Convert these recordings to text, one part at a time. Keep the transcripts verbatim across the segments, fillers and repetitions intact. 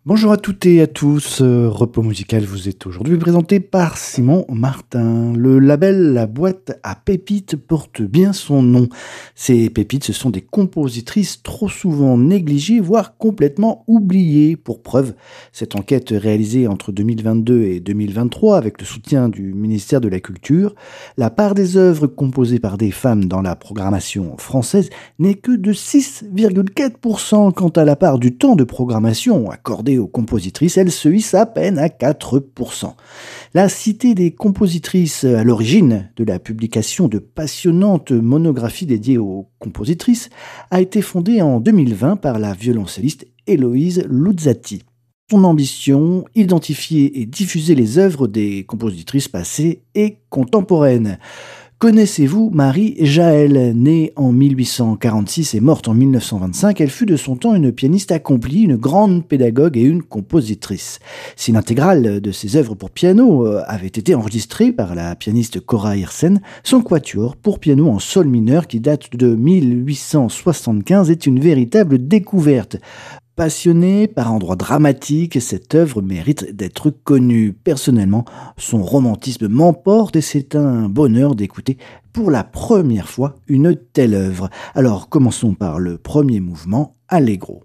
Bonjour à toutes et à tous, euh, Repos musical vous est aujourd'hui présenté par Simon Martin. Le label La Boîte à Pépites porte bien son nom. Ces pépites, ce sont des compositrices trop souvent négligées, voire complètement oubliées. Pour preuve, cette enquête réalisée entre deux mille vingt-deux et deux mille vingt-trois avec le soutien du ministère de la Culture, la part des œuvres composées par des femmes dans la programmation française n'est que de six virgule quatre pour cent. Quant à la part du temps de programmation accordée aux compositrices, elle se hisse à peine à quatre pour cent. La Cité des compositrices, à l'origine de la publication de passionnantes monographies dédiées aux compositrices, a été fondée en deux mille vingt par la violoncelliste Héloïse Luzzati. Son ambition, identifier et diffuser les œuvres des compositrices passées et contemporaines. Connaissez-vous Marie Jaël? Née en mille huit cent quarante-six et morte en mille neuf cent vingt-cinq, elle fut de son temps une pianiste accomplie, une grande pédagogue et une compositrice. Si l'intégrale de ses œuvres pour piano avait été enregistrée par la pianiste Cora Hirsen, son quatuor pour piano en sol mineur qui date de mille huit cent soixante-quinze est une véritable découverte. Passionnée par endroits dramatiques, cette œuvre mérite d'être connue. Personnellement, son romantisme m'emporte et c'est un bonheur d'écouter pour la première fois une telle œuvre. Alors commençons par le premier mouvement, Allegro.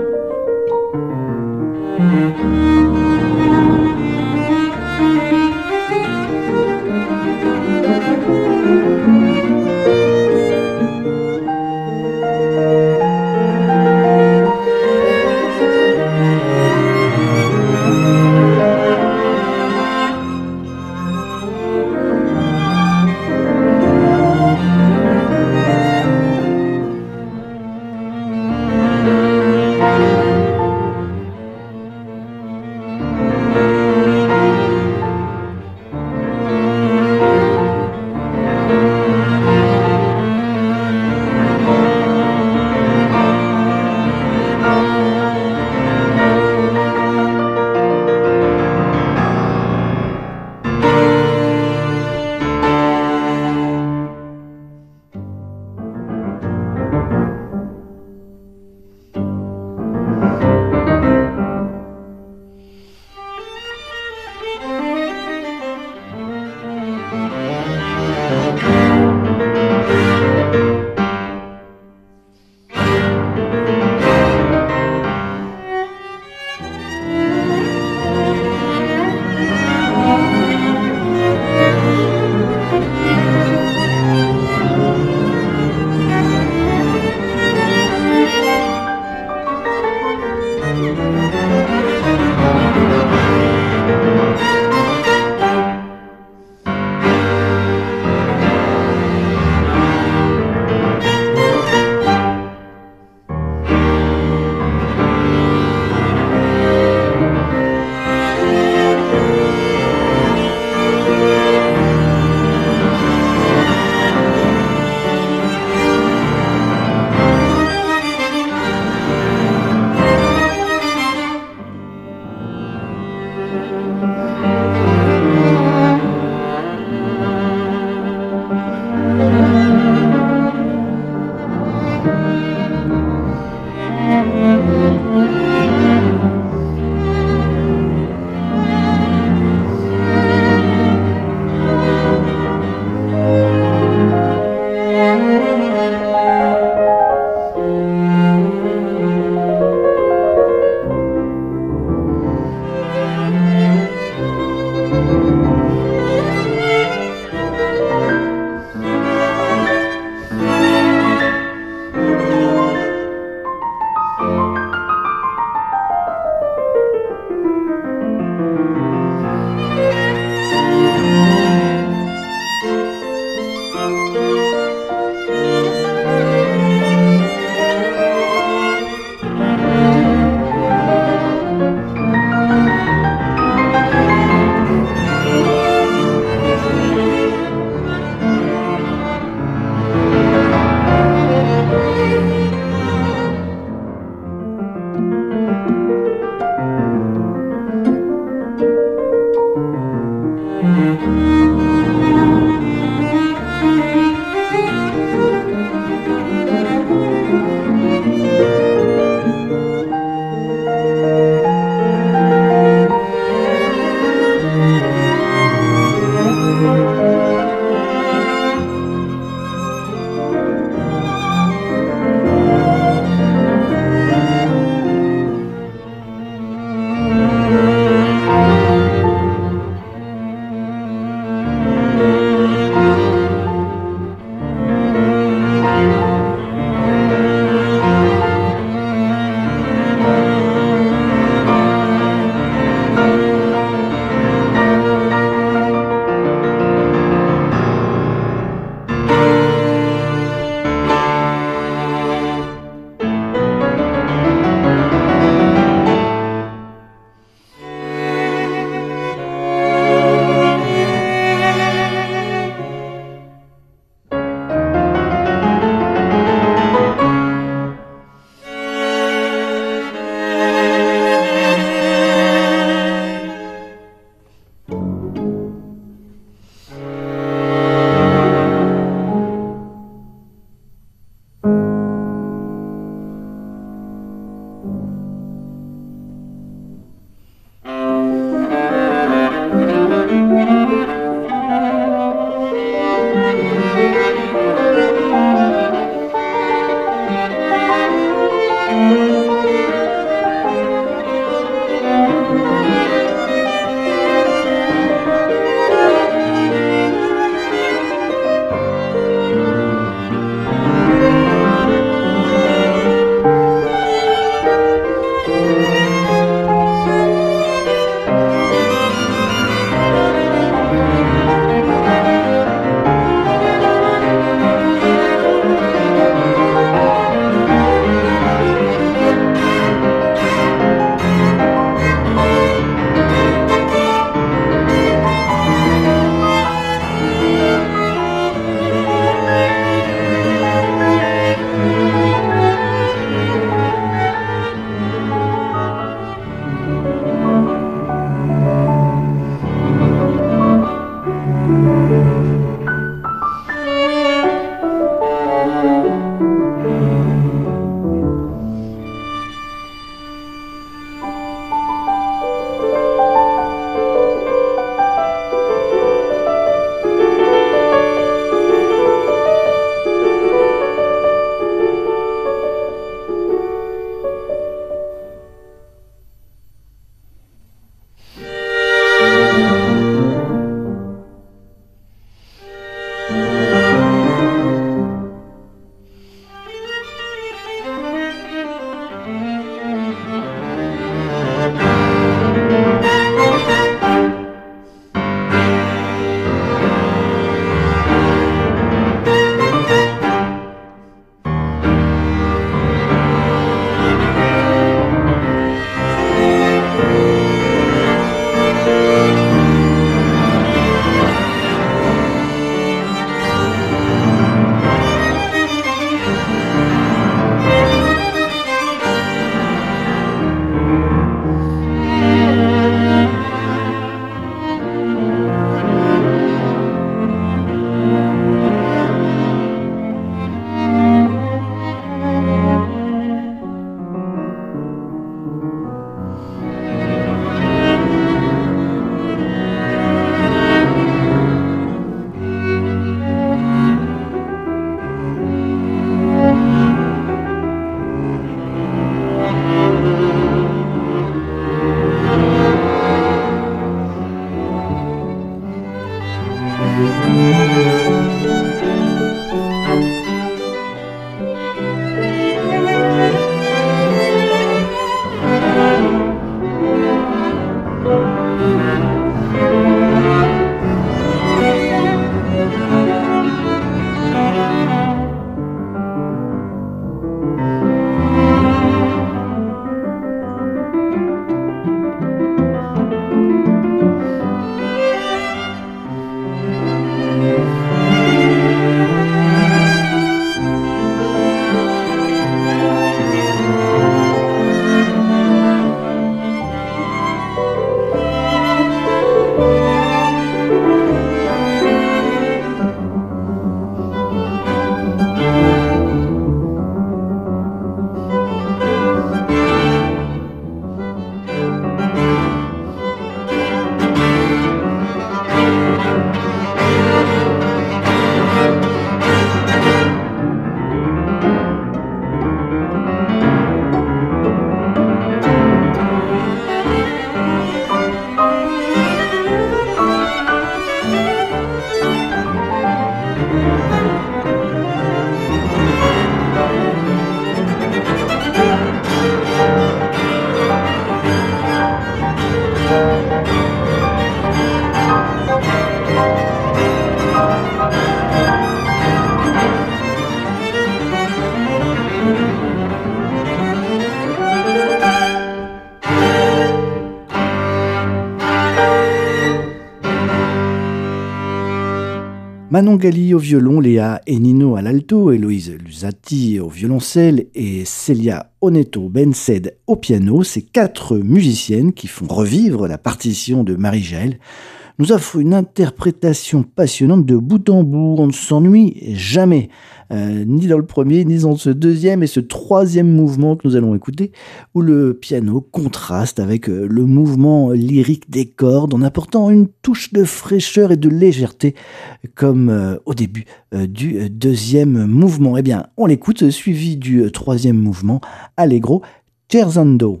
Manon Gali au violon, Léa et Nino à l'alto, Héloïse Lusati au violoncelle et Célia Oneto Bensed au piano. Ces quatre musiciennes qui font revivre la partition de Marie-Jaël nous offrent une interprétation passionnante de bout en bout. On ne s'ennuie jamais, euh, ni dans le premier, ni dans ce deuxième et ce troisième mouvement que nous allons écouter, où le piano contraste avec le mouvement lyrique des cordes en apportant une touche de fraîcheur et de légèreté, comme euh, au début euh, du deuxième mouvement. Eh bien, on l'écoute, suivi du troisième mouvement, Allegro Scherzando.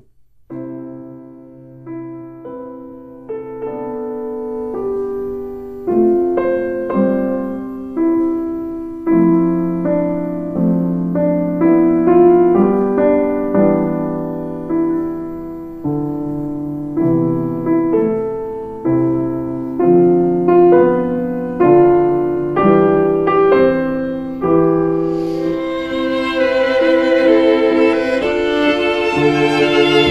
Thank you.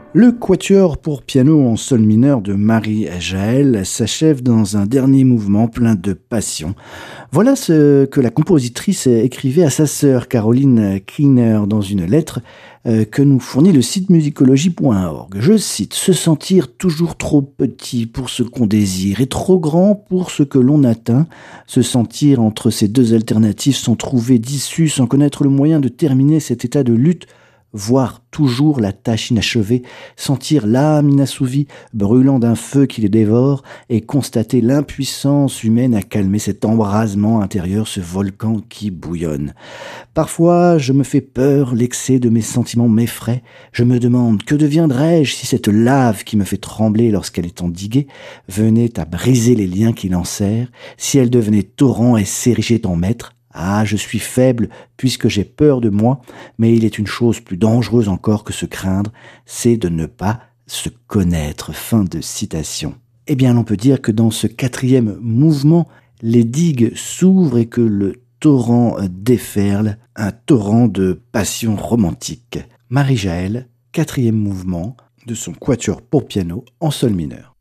Le quatuor pour piano en sol mineur de Marie-Jaël s'achève dans un dernier mouvement plein de passion. Voilà ce que la compositrice écrivait à sa sœur Caroline Kiener dans une lettre euh, que nous fournit le site musicologie point org. Je cite: « Se sentir toujours trop petit pour ce qu'on désire et trop grand pour ce que l'on atteint, se sentir entre ces deux alternatives sans trouver d'issue, sans connaître le moyen de terminer cet état de lutte, voir toujours la tâche inachevée, sentir l'âme inassouvie, brûlant d'un feu qui les dévore, et constater l'impuissance humaine à calmer cet embrasement intérieur, ce volcan qui bouillonne. Parfois, je me fais peur, l'excès de mes sentiments m'effraie, je me demande que deviendrais-je si cette lave qui me fait trembler lorsqu'elle est endiguée venait à briser les liens qui l'enserrent, si elle devenait torrent et s'érigeait en maître. Ah, je suis faible puisque j'ai peur de moi, mais il est une chose plus dangereuse encore que se craindre, c'est de ne pas se connaître. » Fin de citation. Eh bien, l'on peut dire que dans ce quatrième mouvement, les digues s'ouvrent et que le torrent déferle, un torrent de passion romantique. Marie-Jaël, quatrième mouvement de son quatuor pour piano en sol mineur.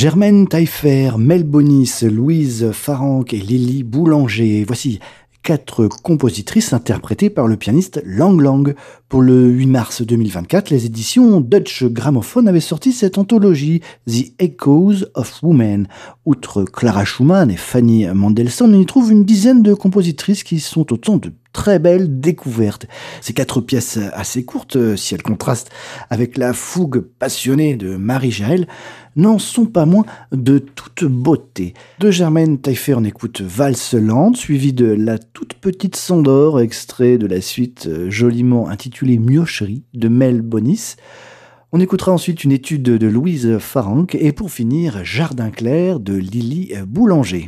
Germaine Taillefer, Mel Bonis, Louise Farrenc et Lily Boulanger. Voici quatre compositrices interprétées par le pianiste Lang Lang. Pour le huit mars deux mille vingt-quatre, les éditions Dutch Gramophone avaient sorti cette anthologie, The Echoes of Women. Outre Clara Schumann et Fanny Mendelssohn, on y trouve une dizaine de compositrices qui sont autant de très belles découvertes. Ces quatre pièces assez courtes, si elles contrastent avec la fougue passionnée de Marie-Jaël, n'en sont pas moins de toute beauté. De Germaine Taillefer, on écoute Valse lente, suivie de La toute petite Sandor, extrait de la suite joliment intitulée Miocherie de Mel Bonis. On écoutera ensuite une étude de Louise Farrenc et pour finir Jardin clair de Lily Boulanger.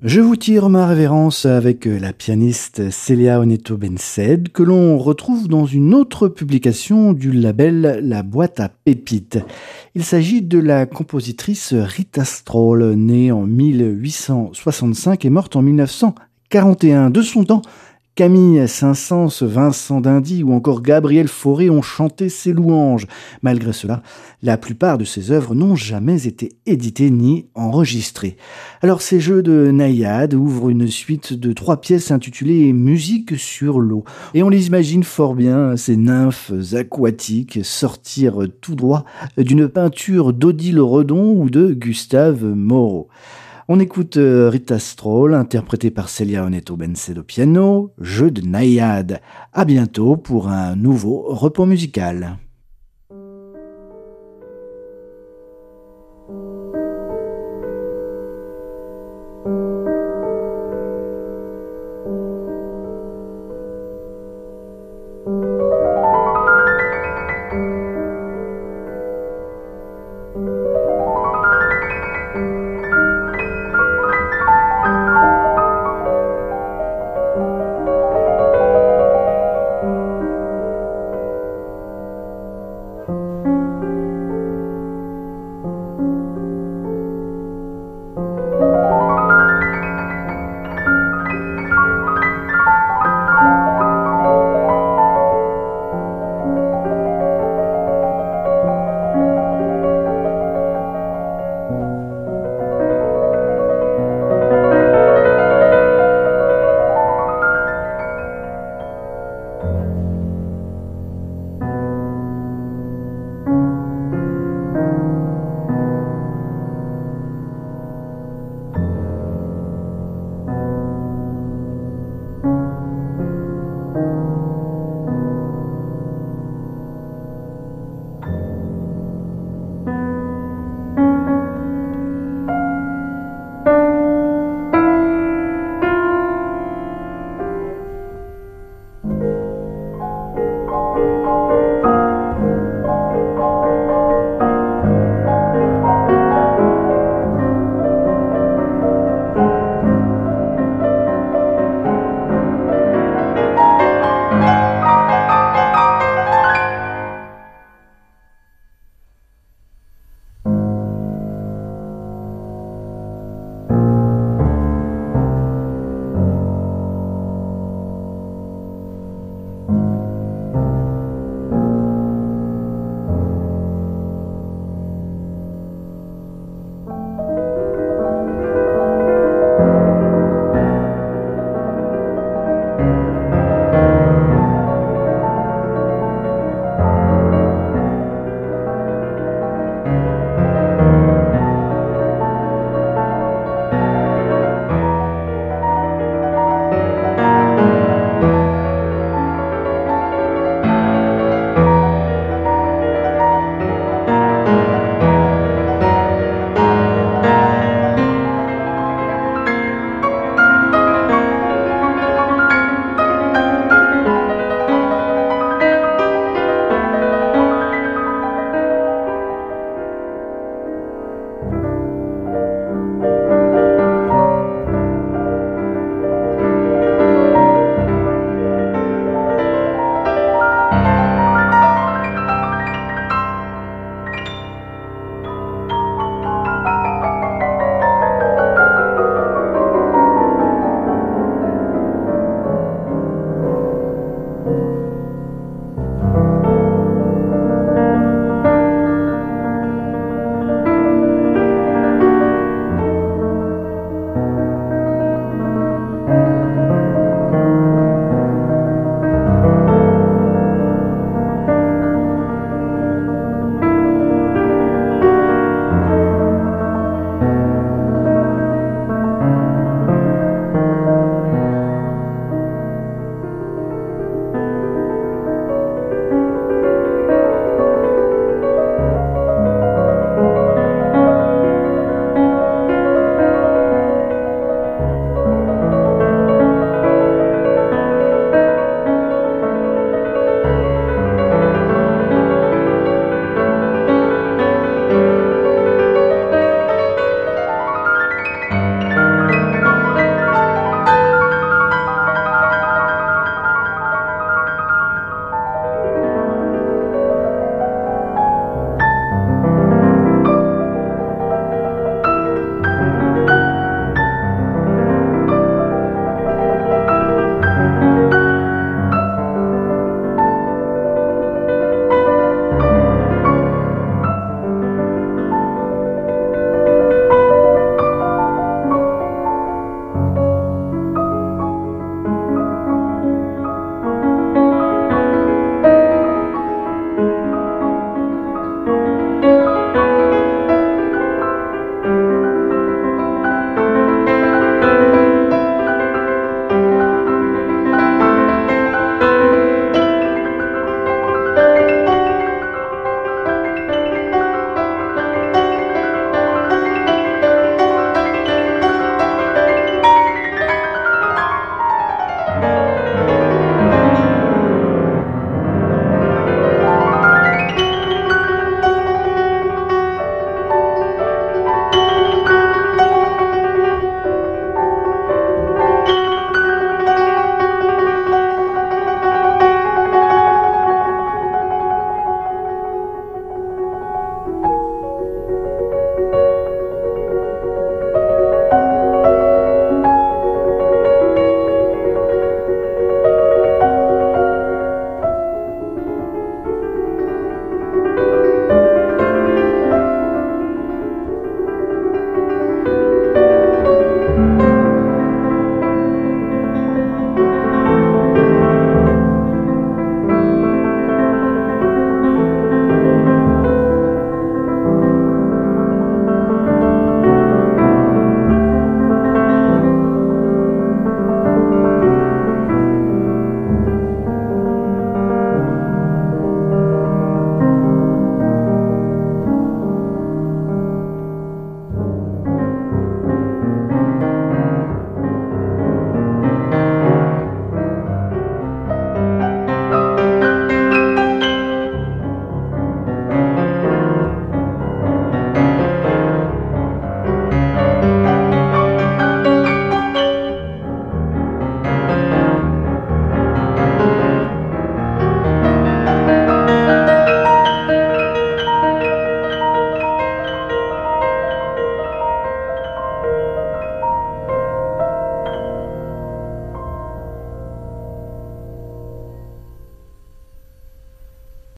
Je vous tire ma révérence avec la pianiste Célia Oneto-Bensaid, que l'on retrouve dans une autre publication du label La Boîte à Pépites. Il s'agit de la compositrice Rita Stroll, née en mille huit cent soixante-cinq et morte en mille neuf cent quarante et un. De son temps, Camille Saint-Saëns, Vincent d'Indy ou encore Gabriel Fauré ont chanté ses louanges. Malgré cela, la plupart de ses œuvres n'ont jamais été éditées ni enregistrées. Alors ces jeux de naïade ouvrent une suite de trois pièces intitulées Musique sur l'eau. Et on les imagine fort bien, ces nymphes aquatiques sortir tout droit d'une peinture d'Odile Redon ou de Gustave Moreau. On écoute Rita Stroll, interprétée par Célia Oneto-Bensaid au piano, jeu de naïade. À bientôt pour un nouveau repos musical.